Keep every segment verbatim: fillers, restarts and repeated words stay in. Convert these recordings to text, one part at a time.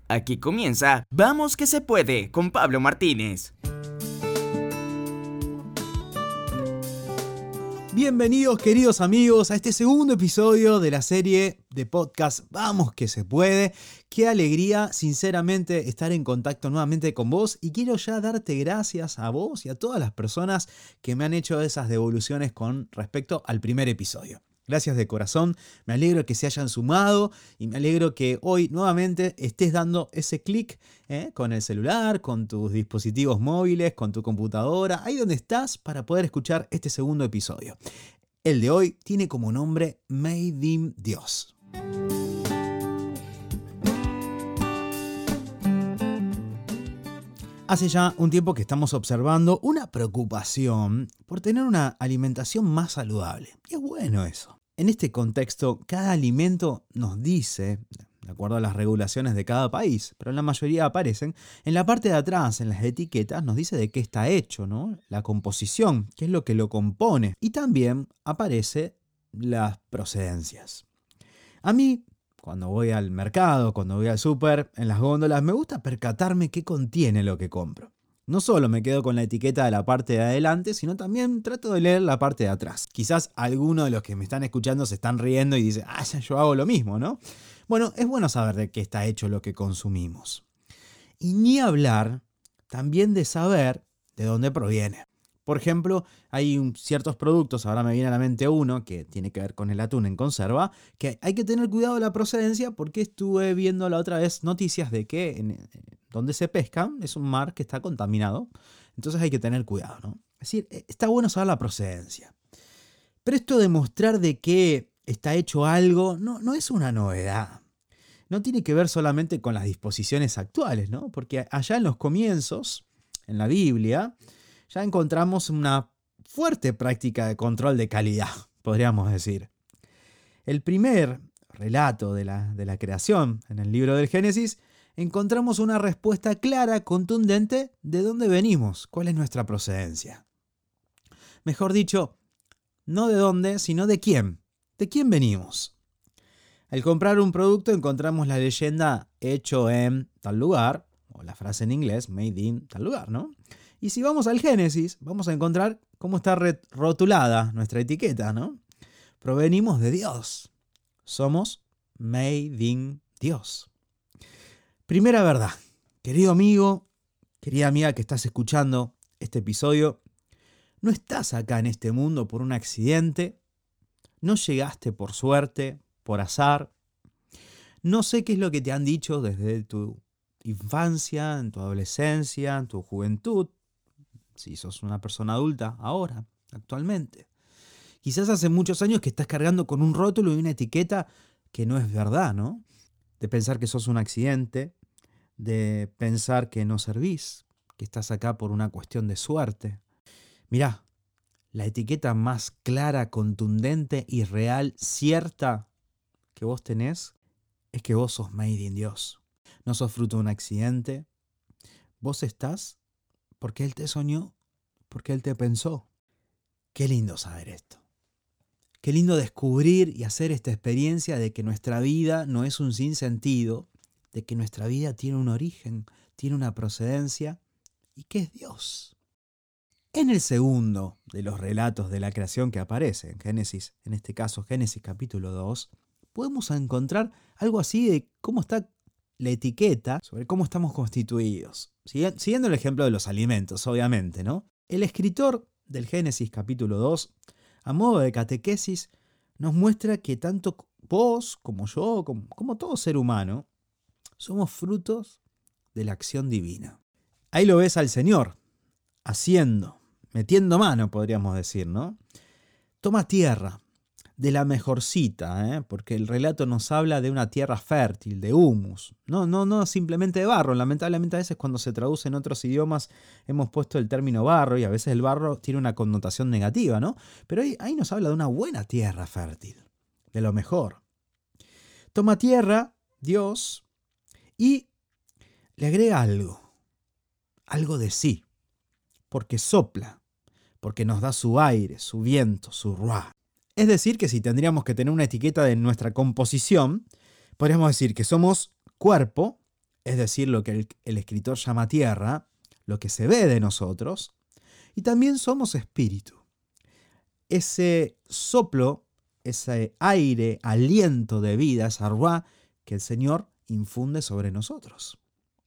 Aquí comienza Vamos que se puede con Pablo Martínez. Bienvenidos, queridos amigos, a este segundo episodio de la serie de podcast Vamos que se puede. Qué alegría, sinceramente, estar en contacto nuevamente con vos, y quiero ya darte gracias a vos y a todas las personas que me han hecho esas devoluciones con respecto al primer episodio. Gracias de corazón, me alegro que se hayan sumado y me alegro que hoy nuevamente estés dando ese clic ¿eh? con el celular, con tus dispositivos móviles, con tu computadora, ahí donde estás para poder escuchar este segundo episodio. El de hoy tiene como nombre Made in Dios. Hace ya un tiempo que estamos observando una preocupación por tener una alimentación más saludable. Y es bueno eso. En este contexto, cada alimento nos dice, de acuerdo a las regulaciones de cada país, pero en la mayoría aparecen, en la parte de atrás, en las etiquetas, nos dice de qué está hecho, ¿no? La composición, qué es lo que lo compone. Y también aparece las procedencias. A mí, cuando voy al mercado, cuando voy al súper, en las góndolas, me gusta percatarme qué contiene lo que compro. No solo me quedo con la etiqueta de la parte de adelante, sino también trato de leer la parte de atrás. Quizás alguno de los que me están escuchando se están riendo y dicen, ah, ya yo hago lo mismo, ¿no? Bueno, es bueno saber de qué está hecho lo que consumimos. Y ni hablar también de saber de dónde proviene. Por ejemplo, hay un, ciertos productos, ahora me viene a la mente uno que tiene que ver con el atún en conserva, que hay que tener cuidado de la procedencia porque estuve viendo la otra vez noticias de que en, en donde se pesca es un mar que está contaminado, entonces hay que tener cuidado, ¿no? Es decir, está bueno saber la procedencia. Pero esto de mostrar de qué está hecho algo no, no es una novedad. No tiene que ver solamente con las disposiciones actuales, ¿no? Porque allá en los comienzos, en la Biblia, ya encontramos una fuerte práctica de control de calidad, podríamos decir. El primer relato de la, de la creación, en el libro del Génesis, encontramos una respuesta clara, contundente, de dónde venimos, cuál es nuestra procedencia. Mejor dicho, no de dónde, sino de quién. ¿De quién venimos? Al comprar un producto encontramos la leyenda hecho en tal lugar, o la frase en inglés, made in tal lugar, ¿no? Y si vamos al Génesis, vamos a encontrar cómo está rotulada nuestra etiqueta, ¿no? Provenimos de Dios. Somos made in Dios. Primera verdad, querido amigo, querida amiga que estás escuchando este episodio, no estás acá en este mundo por un accidente, no llegaste por suerte, por azar. No sé qué es lo que te han dicho desde tu infancia, en tu adolescencia, en tu juventud, si sos una persona adulta ahora, actualmente. Quizás hace muchos años que estás cargando con un rótulo y una etiqueta que no es verdad, ¿no? De pensar que sos un accidente, de pensar que no servís, que estás acá por una cuestión de suerte. Mirá, la etiqueta más clara, contundente y real, cierta que vos tenés, es que vos sos made in Dios. No sos fruto de un accidente. Vos estás porque Él te soñó, porque Él te pensó. Qué lindo saber esto. Qué lindo descubrir y hacer esta experiencia de que nuestra vida no es un sinsentido, de que nuestra vida tiene un origen, tiene una procedencia y que es Dios. En el segundo de los relatos de la creación que aparece en Génesis, en este caso Génesis capítulo dos, podemos encontrar algo así de cómo está la etiqueta sobre cómo estamos constituidos. Siguiendo el ejemplo de los alimentos, obviamente, ¿no? El escritor del Génesis capítulo dos, a modo de catequesis, nos muestra que tanto vos como yo, como, como todo ser humano, somos frutos de la acción divina. Ahí lo ves al Señor, haciendo, metiendo mano, podríamos decir, ¿no? Toma tierra, de la mejorcita, ¿eh? Porque el relato nos habla de una tierra fértil, de humus, no, no, no simplemente de barro. Lamentablemente a veces cuando se traduce en otros idiomas hemos puesto el término barro y a veces el barro tiene una connotación negativa, ¿no? Pero ahí, ahí nos habla de una buena tierra fértil, de lo mejor. Toma tierra, Dios, y le agrega algo, algo de sí, porque sopla, porque nos da su aire, su viento, su ruá. Es decir, que si tendríamos que tener una etiqueta de nuestra composición, podríamos decir que somos cuerpo, es decir, lo que el, el escritor llama tierra, lo que se ve de nosotros, y también somos espíritu. Ese soplo, ese aire, aliento de vida, esa ruá que el Señor infunde sobre nosotros.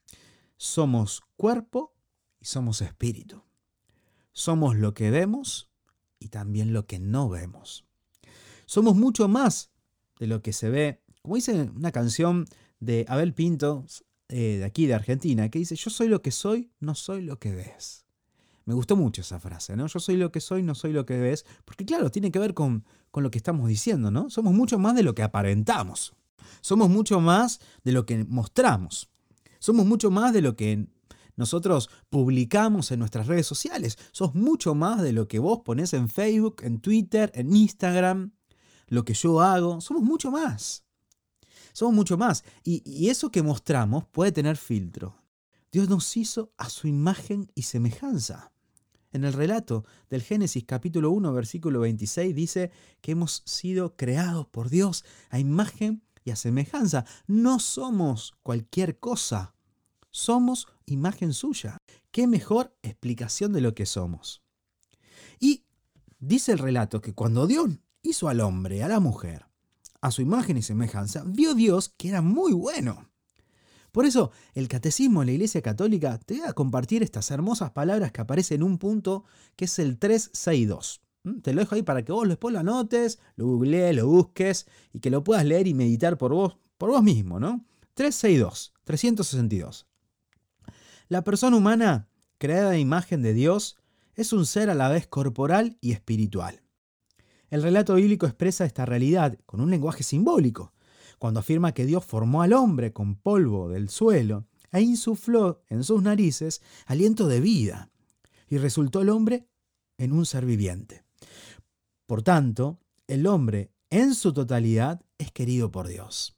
Somos cuerpo y somos espíritu. Somos lo que vemos y también lo que no vemos. Somos mucho más de lo que se ve. Como dice una canción de Abel Pinto, eh, de aquí de Argentina, que dice: yo soy lo que soy, no soy lo que ves. Me gustó mucho esa frase, ¿no? Yo soy lo que soy, no soy lo que ves. Porque claro, tiene que ver con, con lo que estamos diciendo, ¿no? Somos mucho más de lo que aparentamos. Somos mucho más de lo que mostramos. Somos mucho más de lo que nosotros publicamos en nuestras redes sociales. Sos mucho más de lo que vos ponés en Facebook, en Twitter, en Instagram, lo que yo hago. Somos mucho más. Somos mucho más. Y, y eso que mostramos puede tener filtro. Dios nos hizo a su imagen y semejanza. En el relato del Génesis capítulo uno, versículo veintiséis, dice que hemos sido creados por Dios a imagen y a semejanza. No somos cualquier cosa. Somos imagen suya. ¿Qué mejor explicación de lo que somos? Y dice el relato que cuando Dios hizo al hombre, a la mujer, a su imagen y semejanza, vio Dios que era muy bueno. Por eso, el Catecismo de la Iglesia Católica te voy a compartir estas hermosas palabras que aparecen en un punto que es el trescientos sesenta y dos. Te lo dejo ahí para que vos después lo anotes, lo googlees, lo busques y que lo puedas leer y meditar por vos, por vos mismo, ¿no? trescientos sesenta y dos, trescientos sesenta y dos. La persona humana, creada a imagen de Dios, es un ser a la vez corporal y espiritual. El relato bíblico expresa esta realidad con un lenguaje simbólico, cuando afirma que Dios formó al hombre con polvo del suelo e insufló en sus narices aliento de vida, y resultó el hombre en un ser viviente. Por tanto, el hombre en su totalidad es querido por Dios.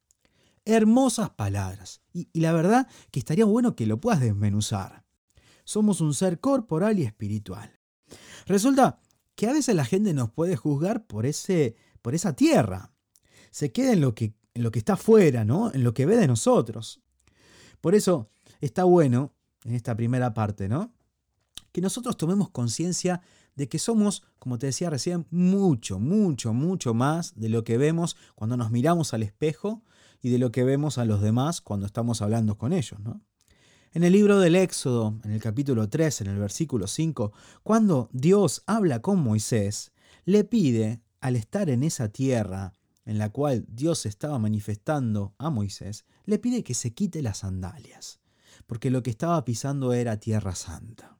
Hermosas palabras, y, y la verdad que estaría bueno que lo puedas desmenuzar. Somos un ser corporal y espiritual. Resulta que a veces la gente nos puede juzgar por, ese, por esa tierra. Se queda en lo que, en lo que está afuera, ¿no? En lo que ve de nosotros. Por eso está bueno, en esta primera parte, ¿no?, que nosotros tomemos conciencia de que somos, como te decía recién, mucho, mucho, mucho más de lo que vemos cuando nos miramos al espejo y de lo que vemos a los demás cuando estamos hablando con ellos, ¿no? En el libro del Éxodo, en el capítulo tres, en el versículo cinco, cuando Dios habla con Moisés, le pide, al estar en esa tierra en la cual Dios estaba manifestando a Moisés, le pide que se quite las sandalias, porque lo que estaba pisando era tierra santa.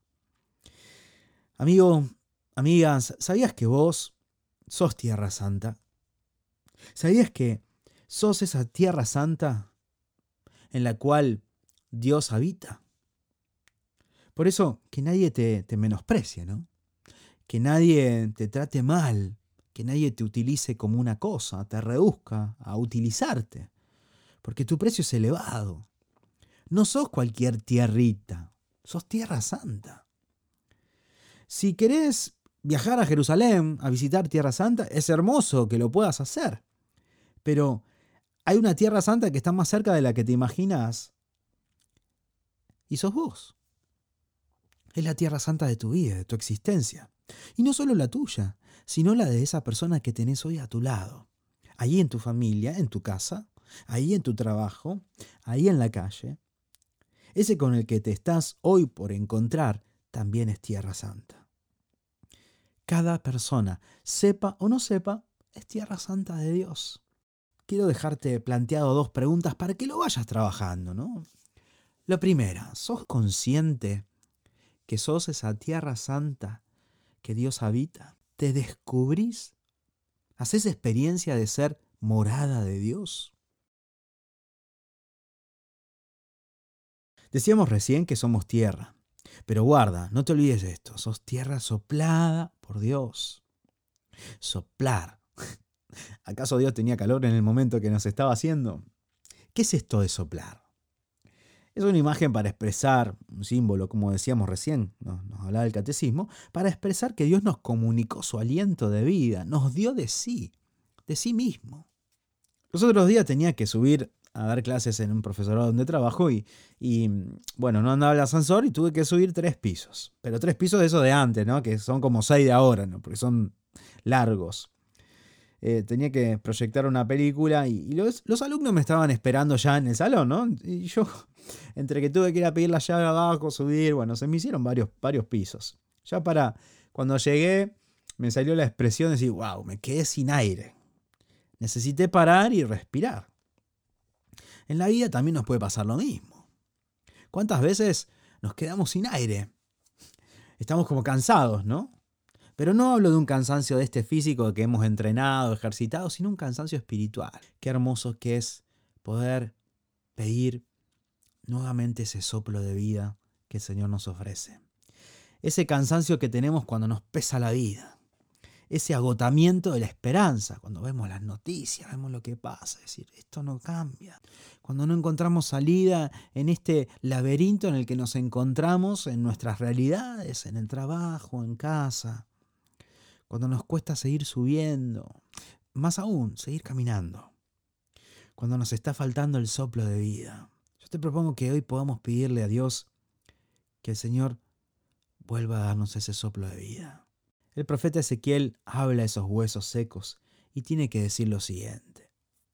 Amigo, amigas, ¿sabías que vos sos tierra santa? ¿Sabías que sos esa tierra santa en la cual Dios habita? Por eso, que nadie te, te menosprecie, ¿no? Que nadie te trate mal, que nadie te utilice como una cosa, te reduzca a utilizarte, porque tu precio es elevado. No sos cualquier tierrita, sos tierra santa. Si querés viajar a Jerusalén a visitar Tierra Santa, es hermoso que lo puedas hacer, pero hay una Tierra Santa que está más cerca de la que te imaginas y sos vos. Es la Tierra Santa de tu vida, de tu existencia. Y no solo la tuya, sino la de esa persona que tenés hoy a tu lado. Ahí en tu familia, en tu casa, ahí en tu trabajo, ahí en la calle. Ese con el que te estás hoy por encontrar también es tierra santa. Cada persona, sepa o no sepa, es tierra santa de Dios. Quiero dejarte planteado dos preguntas para que lo vayas trabajando, ¿no? La primera, ¿sos consciente que sos esa tierra santa que Dios habita? ¿Te descubrís? ¿Hacés experiencia de ser morada de Dios? Decíamos recién que somos tierra, pero guarda, no te olvides de esto, sos tierra soplada por Dios. Soplar. ¿Acaso Dios tenía calor en el momento que nos estaba haciendo? ¿Qué es esto de soplar? Es una imagen para expresar, un símbolo, como decíamos recién, nos, nos hablaba el catecismo, para expresar que Dios nos comunicó su aliento de vida, nos dio de sí, de sí mismo. Los otros días tenía que subir a dar clases en un profesorado donde trabajo y, y, bueno, no andaba el ascensor y tuve que subir tres pisos. Pero tres pisos de esos de antes, ¿no? Que son como seis de ahora, ¿no? Porque son largos. Eh, tenía que proyectar una película y, y los, los alumnos me estaban esperando ya en el salón, ¿no? Y yo, entre que tuve que ir a pedir la llave abajo, subir, bueno, se me hicieron varios, varios pisos. Ya para cuando llegué me salió la expresión de decir, wow, me quedé sin aire. Necesité parar y respirar. En la vida también nos puede pasar lo mismo. ¿Cuántas veces nos quedamos sin aire? Estamos como cansados, ¿no? Pero no hablo de un cansancio de este físico que hemos entrenado, ejercitado, sino un cansancio espiritual. Qué hermoso que es poder pedir nuevamente ese soplo de vida que el Señor nos ofrece. Ese cansancio que tenemos cuando nos pesa la vida. Ese agotamiento de la esperanza, cuando vemos las noticias, vemos lo que pasa, es decir, esto no cambia. Cuando no encontramos salida en este laberinto en el que nos encontramos en nuestras realidades, en el trabajo, en casa. Cuando nos cuesta seguir subiendo, más aún, seguir caminando. Cuando nos está faltando el soplo de vida. Yo te propongo que hoy podamos pedirle a Dios que el Señor vuelva a darnos ese soplo de vida. El profeta Ezequiel habla a esos huesos secos y tiene que decir lo siguiente.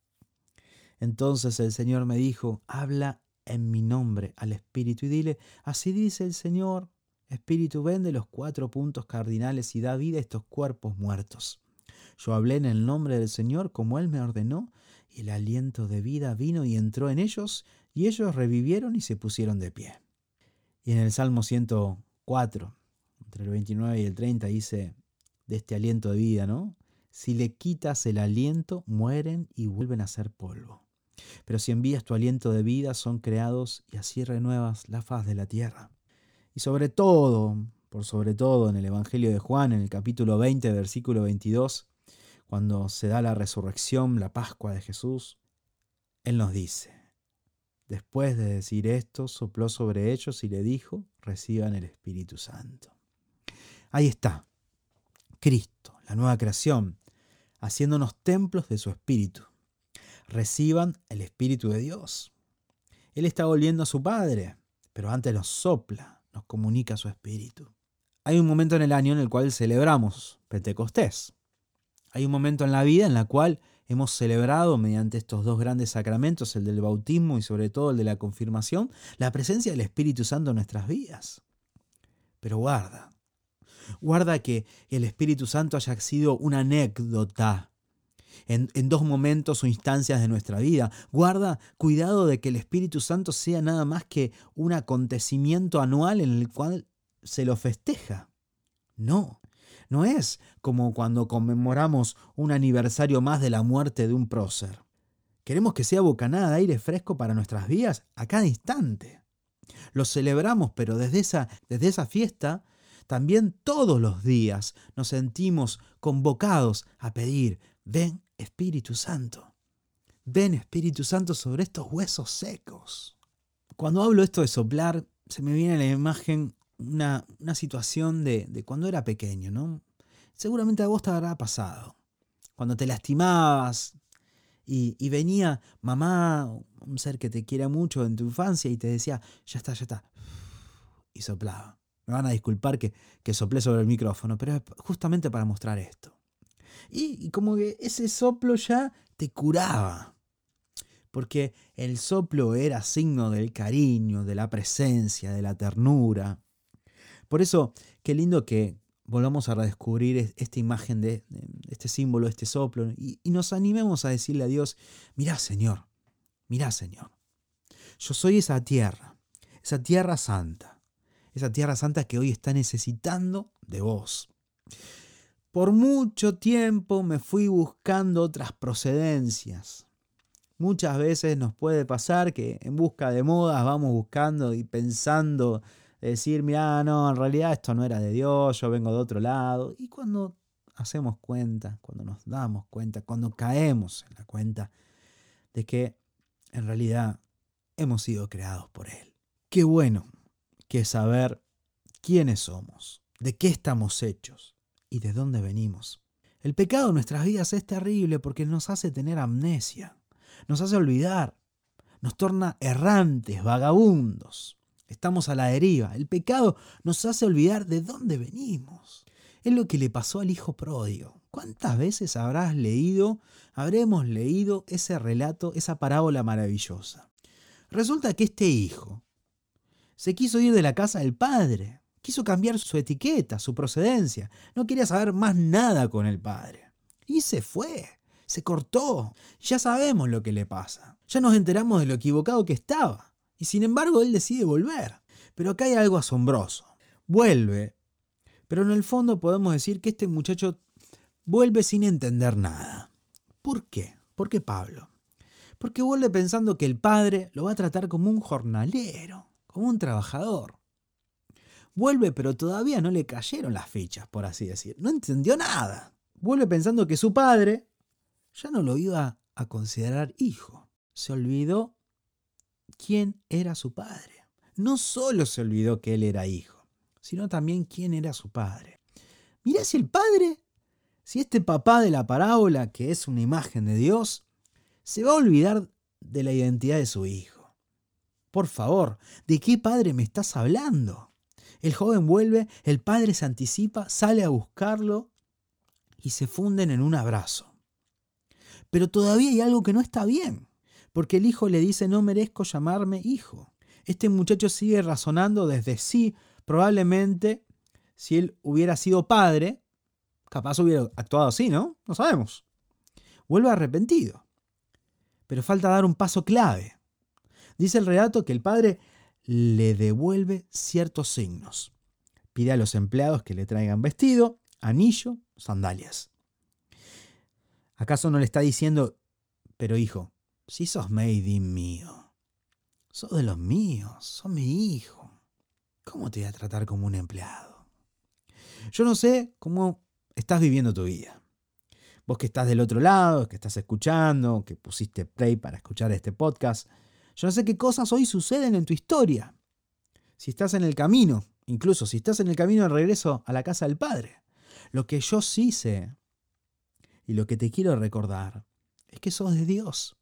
Entonces el Señor me dijo, habla en mi nombre al Espíritu y dile, así dice el Señor, Espíritu, ven de los cuatro puntos cardinales y da vida a estos cuerpos muertos. Yo hablé en el nombre del Señor como Él me ordenó y el aliento de vida vino y entró en ellos y ellos revivieron y se pusieron de pie. Y en el Salmo ciento cuatro, entre el veintinueve y el treinta, dice de este aliento de vida, ¿no? Si le quitas el aliento, mueren y vuelven a ser polvo. Pero si envías tu aliento de vida, son creados y así renuevas la faz de la tierra. Y sobre todo, por sobre todo en el Evangelio de Juan, en el capítulo veinte, versículo veintidós, cuando se da la resurrección, la Pascua de Jesús, Él nos dice, después de decir esto, sopló sobre ellos y le dijo, reciban el Espíritu Santo. Ahí está, Cristo, la nueva creación, haciéndonos templos de su Espíritu. Reciban el Espíritu de Dios. Él está volviendo a su Padre, pero antes nos sopla, nos comunica su Espíritu. Hay un momento en el año en el cual celebramos Pentecostés. Hay un momento en la vida en la cual hemos celebrado mediante estos dos grandes sacramentos, el del bautismo y sobre todo el de la confirmación, la presencia del Espíritu Santo en nuestras vidas. Pero guarda, guarda que el Espíritu Santo haya sido una anécdota en, en dos momentos o instancias de nuestra vida. Guarda, cuidado de que el Espíritu Santo sea nada más que un acontecimiento anual en el cual se lo festeja. No, no es como cuando conmemoramos un aniversario más de la muerte de un prócer. Queremos que sea bocanada de aire fresco para nuestras vidas a cada instante. Lo celebramos, pero desde esa, desde esa fiesta, también todos los días nos sentimos convocados a pedir, ven Espíritu Santo, ven Espíritu Santo sobre estos huesos secos. Cuando hablo esto de soplar, se me viene a la imagen una, una situación de, de cuando era pequeño, ¿no? Seguramente a vos te habrá pasado. Cuando te lastimabas y, y venía mamá, un ser que te quiere mucho en tu infancia y te decía, ya está, ya está, y soplaba. Me van a disculpar que, que soplé sobre el micrófono, pero es justamente para mostrar esto. Y, y como que ese soplo ya te curaba. Porque el soplo era signo del cariño, de la presencia, de la ternura. Por eso, qué lindo que volvamos a redescubrir esta imagen de, de este símbolo, este soplo, y, y nos animemos a decirle a Dios, mirá Señor, mirá Señor, yo soy esa tierra, esa tierra santa, esa tierra santa que hoy está necesitando de vos. Por mucho tiempo me fui buscando otras procedencias. Muchas veces nos puede pasar que en busca de modas vamos buscando y pensando, decir, mirá, no, en realidad esto no era de Dios, yo vengo de otro lado. Y cuando hacemos cuenta, cuando nos damos cuenta, cuando caemos en la cuenta de que en realidad hemos sido creados por Él. Qué bueno que es saber quiénes somos, de qué estamos hechos y de dónde venimos. El pecado en nuestras vidas es terrible porque nos hace tener amnesia. Nos hace olvidar nos torna errantes, vagabundos. Estamos a la deriva. El pecado nos hace olvidar de dónde venimos. Es lo que le pasó al hijo pródigo. ¿Cuántas veces habrás leído, habremos leído ese relato, esa parábola maravillosa? Resulta que este hijo se quiso ir de la casa del padre. Quiso cambiar su etiqueta, su procedencia. No quería saber más nada con el padre. Y se fue. Se cortó. Ya sabemos lo que le pasa. Ya nos enteramos de lo equivocado que estaba. Y sin embargo, él decide volver. Pero acá hay algo asombroso. Vuelve. Pero en el fondo podemos decir que este muchacho vuelve sin entender nada. ¿Por qué? ¿Por qué Pablo? Porque vuelve pensando que el padre lo va a tratar como un jornalero, como un trabajador. Vuelve, pero todavía no le cayeron las fichas, por así decir. No entendió nada. Vuelve pensando que su padre ya no lo iba a considerar hijo. Se olvidó quién era su padre. No solo se olvidó que él era hijo, sino también quién era su padre. Mirá si el padre, si este papá de la parábola, que es una imagen de Dios, se va a olvidar de la identidad de su hijo. Por favor, ¿de qué padre me estás hablando? El joven vuelve, el padre se anticipa, sale a buscarlo y se funden en un abrazo. Pero todavía hay algo que no está bien, porque el hijo le dice: no merezco llamarme hijo. Este muchacho sigue razonando desde sí. Probablemente, si él hubiera sido padre, capaz hubiera actuado así, ¿no? No sabemos. Vuelve arrepentido. Pero falta dar un paso clave. Dice el relato que el padre le devuelve ciertos signos. Pide a los empleados que le traigan vestido, anillo, sandalias. ¿Acaso no le está diciendo: pero hijo, si sos made in mío, sos de los míos, sos mi hijo, ¿cómo te voy a tratar como un empleado? Yo no sé cómo estás viviendo tu vida. Vos que estás del otro lado, que estás escuchando, que pusiste play para escuchar este podcast, yo no sé qué cosas hoy suceden en tu historia. Si estás en el camino, incluso si estás en el camino de regreso a la casa del Padre. Lo que yo sí sé, y lo que te quiero recordar, es que sos de Dios.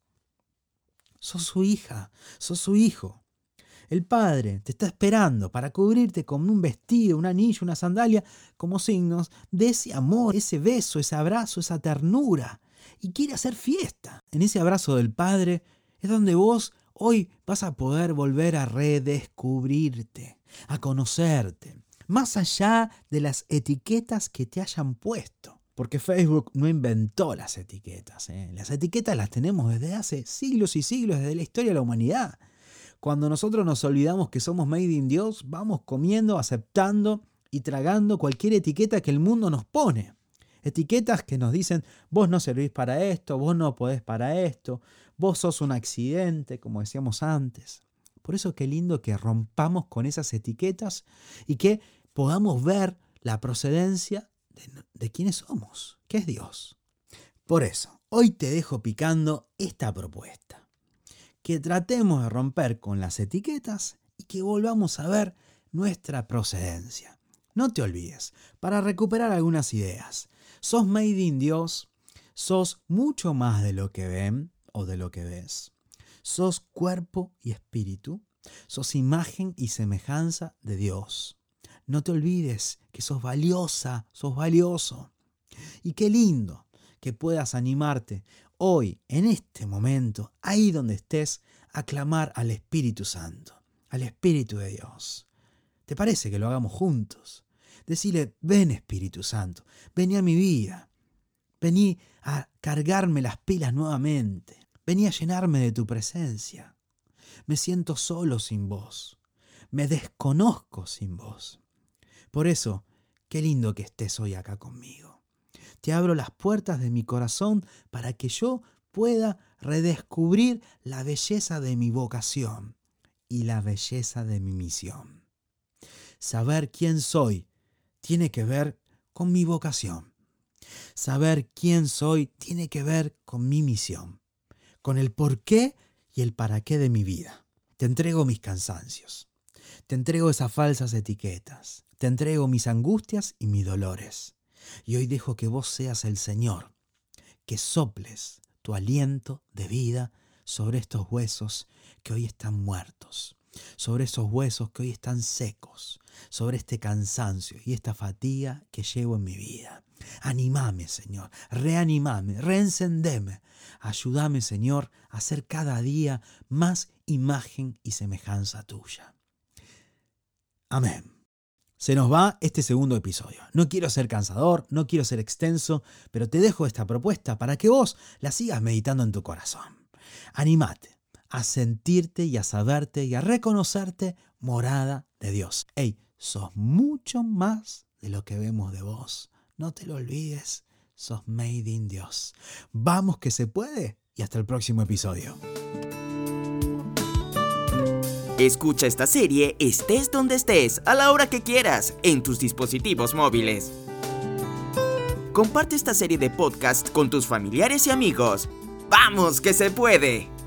Sos su hija, sos su hijo. El Padre te está esperando para cubrirte con un vestido, un anillo, una sandalia, como signos de ese amor, ese beso, ese abrazo, esa ternura. Y quiere hacer fiesta. En ese abrazo del Padre es donde vos hoy vas a poder volver a redescubrirte, a conocerte, más allá de las etiquetas que te hayan puesto. Porque Facebook no inventó las etiquetas, ¿eh? Las etiquetas las tenemos desde hace siglos y siglos, desde la historia de la humanidad. Cuando nosotros nos olvidamos que somos made in Dios, vamos comiendo, aceptando y tragando cualquier etiqueta que el mundo nos pone. Etiquetas que nos dicen: vos no servís para esto, vos no podés para esto, vos sos un accidente, como decíamos antes. Por eso qué lindo que rompamos con esas etiquetas y que podamos ver la procedencia de, de quiénes somos, que es Dios. Por eso, hoy te dejo picando esta propuesta. Que tratemos de romper con las etiquetas y que volvamos a ver nuestra procedencia. No te olvides, para recuperar algunas ideas, sos made in Dios, sos mucho más de lo que ven o de lo que ves. Sos cuerpo y espíritu, sos imagen y semejanza de Dios. No te olvides que sos valiosa, sos valioso. Y qué lindo que puedas animarte hoy, en este momento, ahí donde estés, a clamar al Espíritu Santo, al Espíritu de Dios. ¿Te parece que lo hagamos juntos? Decirle: ven Espíritu Santo, vení a mi vida, vení a cargarme las pilas nuevamente, vení a llenarme de tu presencia. Me siento solo sin vos, me desconozco sin vos. Por eso, qué lindo que estés hoy acá conmigo. Te abro las puertas de mi corazón para que yo pueda redescubrir la belleza de mi vocación y la belleza de mi misión. Saber quién soy tiene que ver con mi vocación. Saber quién soy tiene que ver con mi misión, con el porqué y el para qué de mi vida. Te entrego mis cansancios, te entrego esas falsas etiquetas, te entrego mis angustias y mis dolores. Y hoy dejo que vos seas el Señor, que soples tu aliento de vida sobre estos huesos que hoy están muertos, sobre esos huesos que hoy están secos, sobre este cansancio y esta fatiga que llevo en mi vida. Animame, Señor, reanimame, reencendeme. Ayúdame, Señor, a ser cada día más imagen y semejanza tuya. Amén. Se nos va este segundo episodio. No quiero ser cansador, no quiero ser extenso, pero te dejo esta propuesta para que vos la sigas meditando en tu corazón. Anímate a sentirte y a saberte y a reconocerte morada de Dios. Ey, sos mucho más de lo que vemos de vos. No te lo olvides, sos made in Dios. Vamos que se puede y hasta el próximo episodio. Escucha esta serie estés donde estés, a la hora que quieras, en tus dispositivos móviles. Comparte esta serie de podcast con tus familiares y amigos. ¡Vamos que se puede!